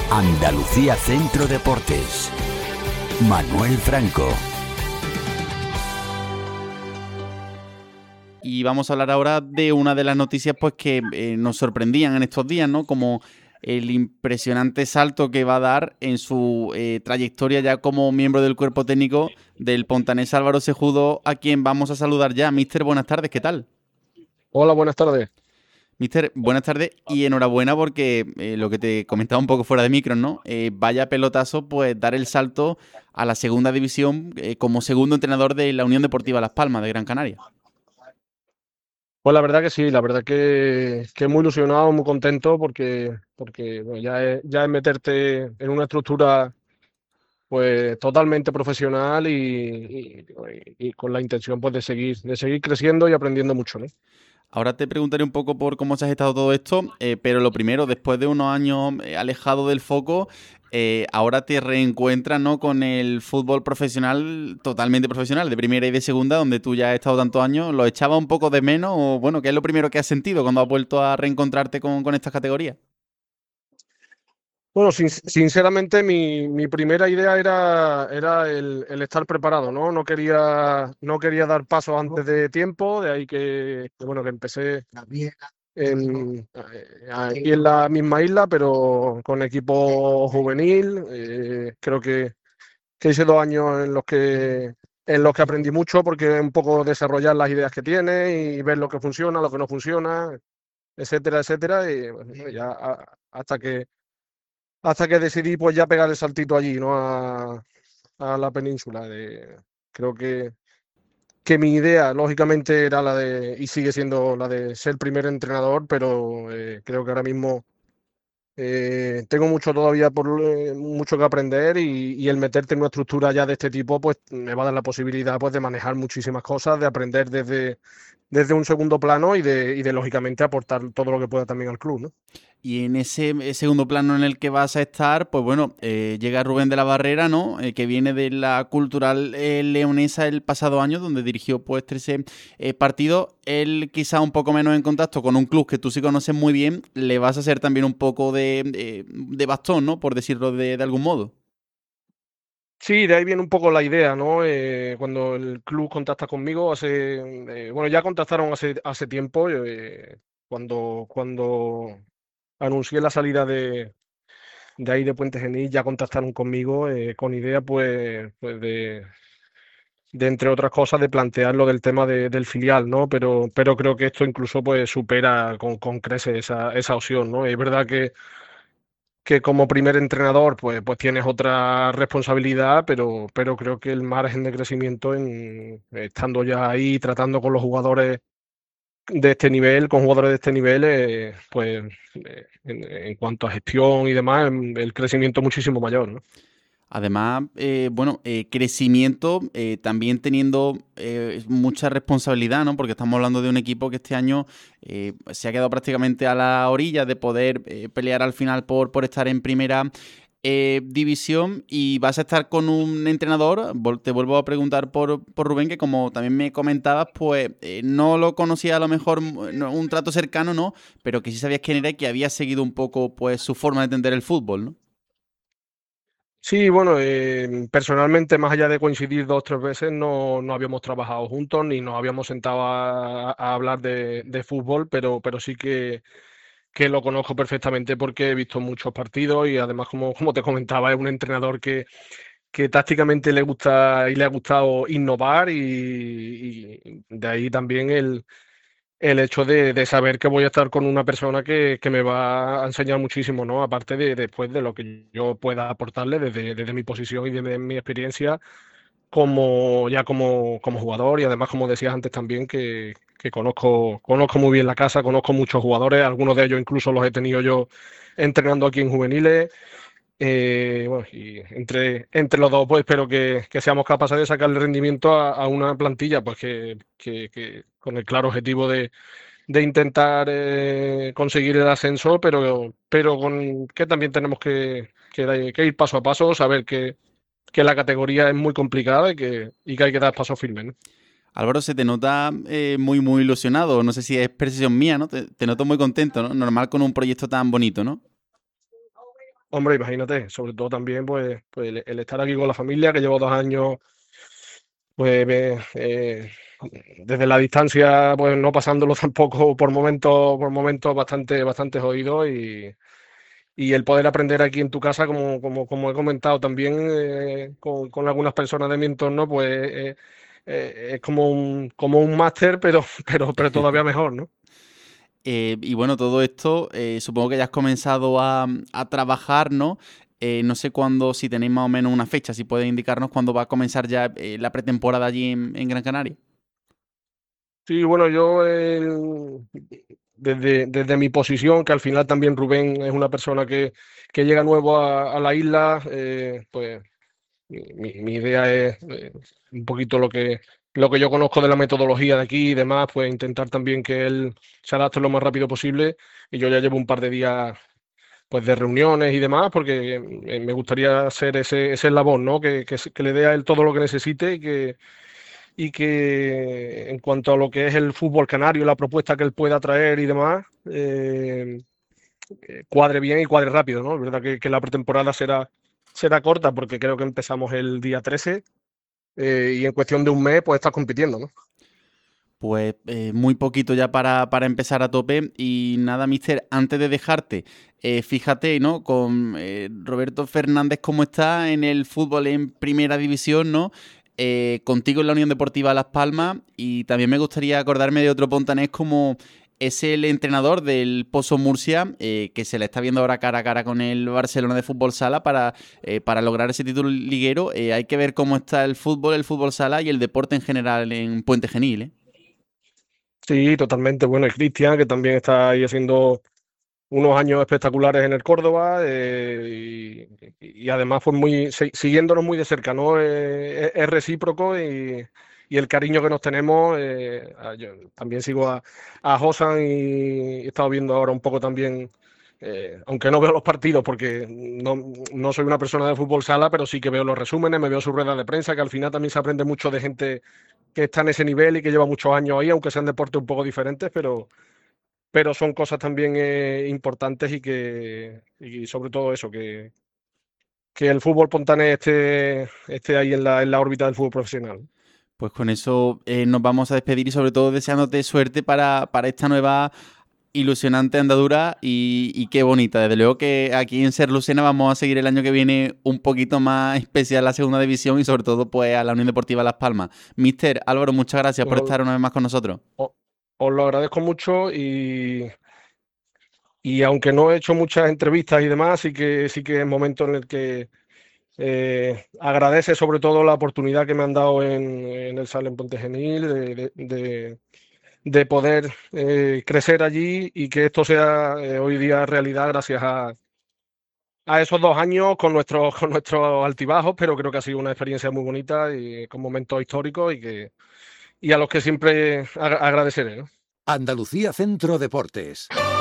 Andalucía Centro Deportes. Manuel Franco. Y vamos a hablar ahora de una de las noticias pues que nos sorprendían en estos días, ¿no? Como el impresionante salto que va a dar en su trayectoria ya como miembro del cuerpo técnico del pontanés Álvaro Cejudo, a quien vamos a saludar ya. Míster, buenas tardes, ¿qué tal? Hola, buenas tardes. Míster, buenas tardes y enhorabuena porque lo que te comentaba un poco fuera de micro, ¿no? Vaya pelotazo, pues dar el salto a la segunda división como segundo entrenador de la Unión Deportiva Las Palmas de Gran Canaria. Pues la verdad que sí, la verdad que muy ilusionado, muy contento porque bueno, ya es meterte en una estructura pues totalmente profesional y con la intención pues de seguir creciendo y aprendiendo mucho, ¿no? Ahora te preguntaré un poco por cómo se ha gestado todo esto, pero lo primero, después de unos años alejado del foco, ahora te reencuentras, ¿no?, con el fútbol profesional, totalmente profesional, de primera y de segunda, donde tú ya has estado tantos años. ¿Lo echabas un poco de menos o, bueno, qué es lo primero que has sentido cuando has vuelto a reencontrarte con estas categorías? Bueno, sinceramente mi primera idea era el estar preparado, ¿no? No quería dar pasos antes de tiempo, de ahí bueno, que empecé aquí en la misma isla, pero con equipo juvenil. Creo que hice 2 años en los que aprendí mucho, porque un poco desarrollar las ideas que tiene y ver lo que funciona, lo que no funciona, etcétera, etcétera. Y bueno, ya hasta que decidí pues ya pegar el saltito allí, ¿no? A la península. Creo que mi idea, lógicamente, era y sigue siendo la de ser primer entrenador, pero creo que ahora mismo tengo mucho que aprender, y el meterte en una estructura ya de este tipo, pues me va a dar la posibilidad pues de manejar muchísimas cosas, de aprender desde un segundo plano y de lógicamente aportar todo lo que pueda también al club, ¿no? Y en ese segundo plano en el que vas a estar, pues bueno, llega Rubén de la Barrera, ¿no? Que viene de la Cultural Leonesa el pasado año, donde dirigió pues 13 partidos. Él quizá un poco menos en contacto con un club que tú sí conoces muy bien, le vas a hacer también un poco de bastón, ¿no? Por decirlo de algún modo. Sí, de ahí viene un poco la idea, ¿no? Cuando el club contacta conmigo, bueno, ya contactaron hace tiempo, cuando anuncié la salida de ahí de Puente Genil, ya contactaron conmigo con idea, pues entre otras cosas, de plantear lo del tema del filial, ¿no? Pero creo que esto incluso pues supera con creces esa opción, ¿no? Es verdad que como primer entrenador pues tienes otra responsabilidad, pero creo que el margen de crecimiento, estando ya ahí tratando con los jugadores de este nivel, con jugadores de este nivel, pues en cuanto a gestión y demás, el crecimiento es muchísimo mayor, ¿no? Además, bueno, crecimiento, también teniendo mucha responsabilidad, ¿no? Porque estamos hablando de un equipo que este año se ha quedado prácticamente a la orilla de poder pelear al final por estar en primera división, y vas a estar con un entrenador. Te vuelvo a preguntar por Rubén, que como también me comentabas, pues no lo conocía a lo mejor un trato cercano, ¿no? Pero que sí sabías quién era y que había seguido un poco pues su forma de entender el fútbol, ¿no? Sí, bueno, personalmente, más allá de coincidir 2 o 3 veces, no habíamos trabajado juntos ni nos habíamos sentado a hablar de fútbol, pero sí que lo conozco perfectamente porque he visto muchos partidos, y además, como te comentaba, es un entrenador que tácticamente le gusta y le ha gustado innovar, y de ahí también el hecho de saber que voy a estar con una persona que me va a enseñar muchísimo, ¿no? Aparte después de lo que yo pueda aportarle desde mi posición y desde mi experiencia como jugador, y además, como decías antes también, que conozco muy bien la casa, conozco muchos jugadores, algunos de ellos incluso los he tenido yo entrenando aquí en juveniles. Bueno, y entre los dos, pues espero que seamos capaces de sacarle rendimiento a una plantilla, pues que con el claro objetivo de intentar conseguir el ascenso, pero con que también tenemos que ir paso a paso, saber que la categoría es muy complicada y que hay que dar pasos firmes, ¿no? Álvaro, se te nota muy, muy ilusionado. No sé si es percepción mía, ¿no? Te noto muy contento, ¿no? Normal con un proyecto tan bonito, ¿no? Hombre, imagínate, sobre todo también pues el estar aquí con la familia, que llevo 2 años, pues desde la distancia, pues no pasándolo tampoco por momentos bastante jodidos y el poder aprender aquí en tu casa, como he comentado también con algunas personas de mi entorno, pues es como un máster, pero todavía mejor, ¿no? Y bueno, todo esto, supongo que ya has comenzado a trabajar, ¿no? No sé cuándo, si tenéis más o menos una fecha, si puedes indicarnos cuándo va a comenzar ya la pretemporada allí en Gran Canaria. Sí, bueno, yo desde mi posición, que al final también Rubén es una persona que llega nuevo a la isla, pues mi idea es un poquito lo que yo conozco de la metodología de aquí y demás, pues intentar también que él se adapte lo más rápido posible. Y yo ya llevo un par de días pues de reuniones y demás, porque me gustaría ser ese eslabón, ¿no? Que le dé a él todo lo que necesite y que en cuanto a lo que es el fútbol canario, la propuesta que él pueda traer y demás, cuadre bien y cuadre rápido, ¿no? Es verdad que la pretemporada será corta porque creo que empezamos el día 13 y en cuestión de un mes pues estás compitiendo, ¿no? Pues muy poquito ya para empezar a tope. Y nada, mister, antes de dejarte, fíjate, ¿no? Con Roberto Fernández, cómo está en el fútbol en primera división, ¿no? Contigo en la Unión Deportiva Las Palmas. Y también me gustaría acordarme de otro pontanés como es el entrenador del Pozo Murcia, que se le está viendo ahora cara a cara con el Barcelona de Fútbol Sala para lograr ese título liguero. Hay que ver cómo está el fútbol sala y el deporte en general en Puente Genil, ¿eh? Sí, totalmente. Bueno, y Cristian, que también está ahí haciendo unos años espectaculares en el Córdoba y además fue siguiéndonos muy de cerca, ¿no? Es recíproco y el cariño que nos tenemos. Yo también sigo a Josan y he estado viendo ahora un poco también, aunque no veo los partidos porque no soy una persona de fútbol sala, pero sí que veo los resúmenes, me veo sus ruedas de prensa, que al final también se aprende mucho de gente que está en ese nivel y que lleva muchos años ahí, aunque sean deportes un poco diferentes, pero son cosas también importantes y sobre todo eso, que el fútbol pontané esté ahí en la órbita del fútbol profesional. Pues con eso nos vamos a despedir y sobre todo deseándote suerte para esta nueva ilusionante andadura y qué bonita. Desde luego que aquí en Ser Lucena vamos a seguir el año que viene un poquito más especial la segunda división y sobre todo pues a la Unión Deportiva Las Palmas. Mister Álvaro, muchas gracias por Pues estar una vez más con nosotros. os, os lo agradezco mucho y aunque no he hecho muchas entrevistas y demás, sí que es momento en el que agradece sobre todo la oportunidad que me han dado en el Salem Ponte Genil de poder crecer allí y que esto sea hoy día realidad gracias a esos 2 años con nuestros altibajos, pero creo que ha sido una experiencia muy bonita y con momentos históricos y a los que siempre agradeceré, ¿no? Andalucía Centro Deportes.